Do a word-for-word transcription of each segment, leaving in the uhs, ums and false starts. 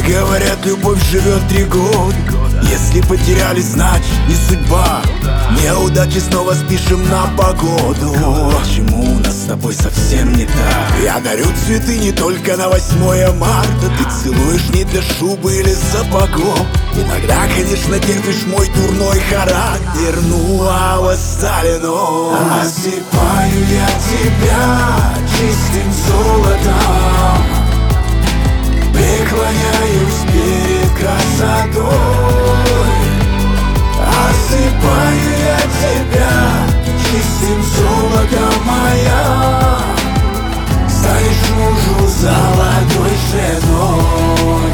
говорят, любовь живет три года. Если потеряли, значит не судьба. Неудачи снова спишем на погоду. Почему у нас с тобой совсем не так? Я дарю цветы не только на восьмое марта. Ты целуешь не для шубы или сапогов. Иногда, конечно, терпишь мой дурной характер. Ну а в остальном осыпаю я тебя чистым золотом, преклоняюсь перед красотой. Осыпаю я тебя чистым золотом, моя станешь мужу золотой женой.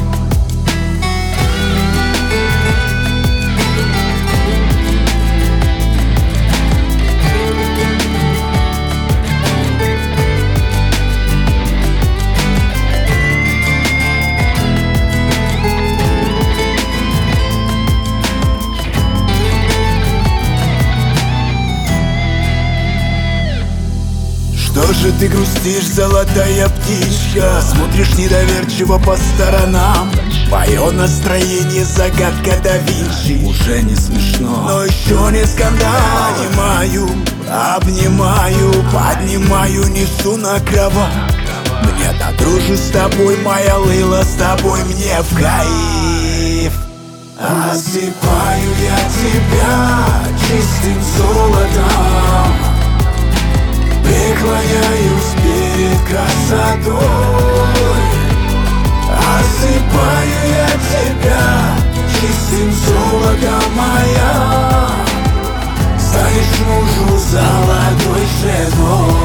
Что же ты грустишь, золотая птичка? Смотришь недоверчиво по сторонам. Мое настроение загадка да Винчи. Уже не смешно, но еще не скандал. Понимаю, обнимаю, поднимаю, несу на кровать. Мне до дружи с тобой, моя Лейла, с тобой мне в кайф. Осыпаю я тебя чистым золотом, преклоняюсь перед красотой. Осыпаю я тебя чистым золотом, моя станешь мужу золотой женой.